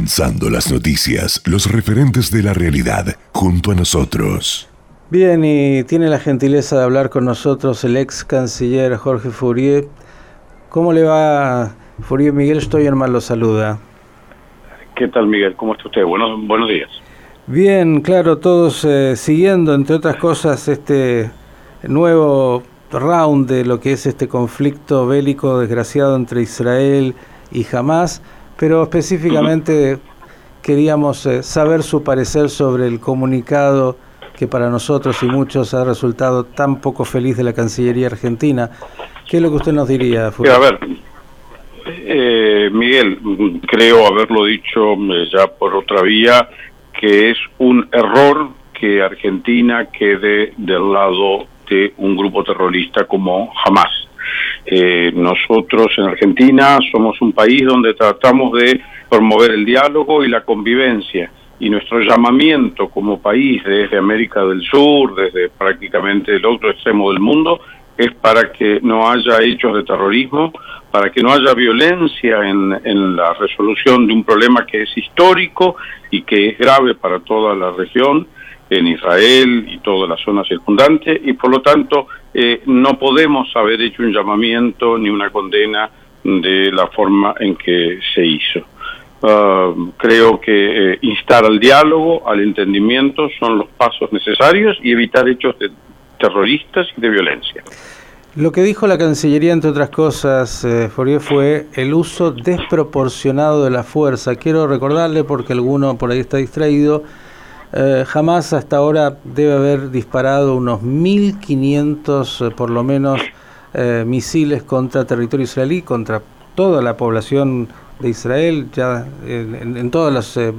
Condensando las noticias, los referentes de la realidad, junto a nosotros. Bien, y tiene la gentileza de hablar con nosotros el ex canciller Jorge Fourier. ¿Cómo le va, Fourier? Miguel Stoyanman lo saluda. ¿Qué tal, Miguel? ¿Cómo está usted? Buenos días. Bien, claro, todos siguiendo, entre otras cosas, este nuevo round de lo que es este conflicto bélico desgraciado entre Israel y Hamás, pero específicamente queríamos saber su parecer sobre el comunicado que para nosotros y muchos ha resultado tan poco feliz de la Cancillería Argentina. ¿Qué es lo que usted nos diría, Fourier? A ver, Miguel, creo haberlo dicho ya por otra vía, que es un error que Argentina quede del lado de un grupo terrorista como Hamás. Nosotros en Argentina somos un país donde tratamos de promover el diálogo y la convivencia, y nuestro llamamiento como país desde América del Sur, desde prácticamente el otro extremo del mundo, es para que no haya hechos de terrorismo, para que no haya violencia en la resolución de un problema que es histórico y que es grave para toda la región, en Israel y toda la zona circundante, y por lo tanto no podemos haber hecho un llamamiento ni una condena de la forma en que se hizo. Creo que instar al diálogo, al entendimiento, son los pasos necesarios y evitar hechos de terroristas y de violencia. Lo que dijo la Cancillería, entre otras cosas, Fourier, fue el uso desproporcionado de la fuerza. Quiero recordarle, porque alguno por ahí está distraído, Hamás hasta ahora debe haber disparado unos 1.500, por lo menos, misiles contra territorio israelí, contra toda la población de Israel, ya en todas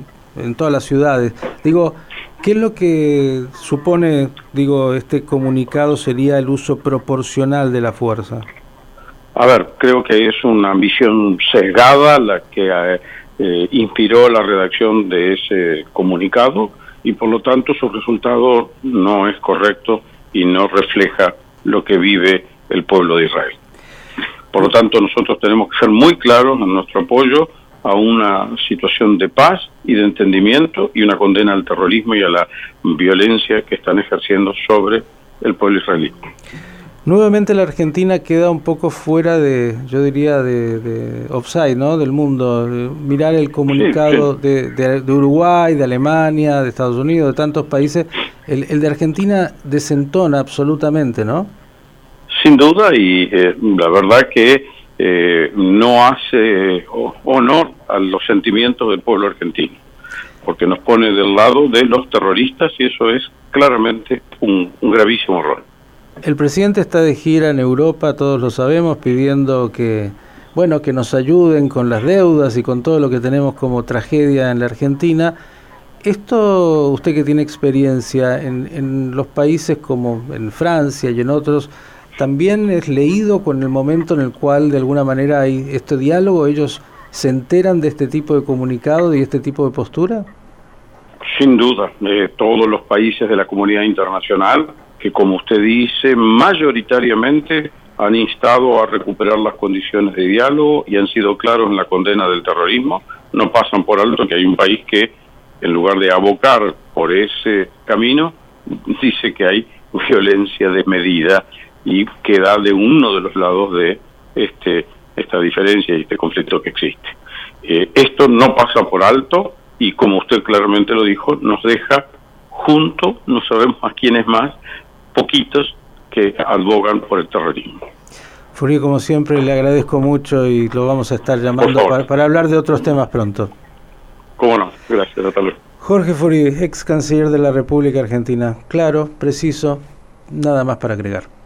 las ciudades. Digo, ¿qué es lo que supone, este comunicado sería el uso proporcional de la fuerza? A ver, creo que es una ambición sesgada la que inspiró la redacción de ese comunicado, y por lo tanto su resultado no es correcto y no refleja lo que vive el pueblo de Israel. Por lo tanto, nosotros tenemos que ser muy claros en nuestro apoyo a una situación de paz y de entendimiento y una condena al terrorismo y a la violencia que están ejerciendo sobre el pueblo israelí. Nuevamente la Argentina queda un poco fuera de, yo diría, de offside, ¿no?, del mundo. Mirar el comunicado sí. De Uruguay, de Alemania, de Estados Unidos, de tantos países, el de Argentina desentona absolutamente, ¿no? Sin duda, y la verdad que no hace honor a los sentimientos del pueblo argentino, porque nos pone del lado de los terroristas, y eso es claramente un gravísimo error. El presidente está de gira en Europa, todos lo sabemos, pidiendo que nos ayuden con las deudas y con todo lo que tenemos como tragedia en la Argentina. Esto, usted que tiene experiencia en los países como en Francia y en otros, ¿también es leído con el momento en el cual de alguna manera hay este diálogo? ¿Ellos se enteran de este tipo de comunicado y este tipo de postura? Sin duda, todos los países de la comunidad internacional, que como usted dice, mayoritariamente han instado a recuperar las condiciones de diálogo y han sido claros en la condena del terrorismo, no pasan por alto que hay un país que, en lugar de abocar por ese camino, dice que hay violencia desmedida y que da de uno de los lados de esta diferencia y este conflicto que existe. Esto no pasa por alto y, como usted claramente lo dijo, nos deja juntos, no sabemos a quiénes más, poquitos que abogan por el terrorismo. Fourier, como siempre, le agradezco mucho y lo vamos a estar llamando para hablar de otros temas pronto. Cómo no, gracias, hasta luego. Jorge Fourier, ex canciller de la República Argentina. Claro, preciso, nada más para agregar.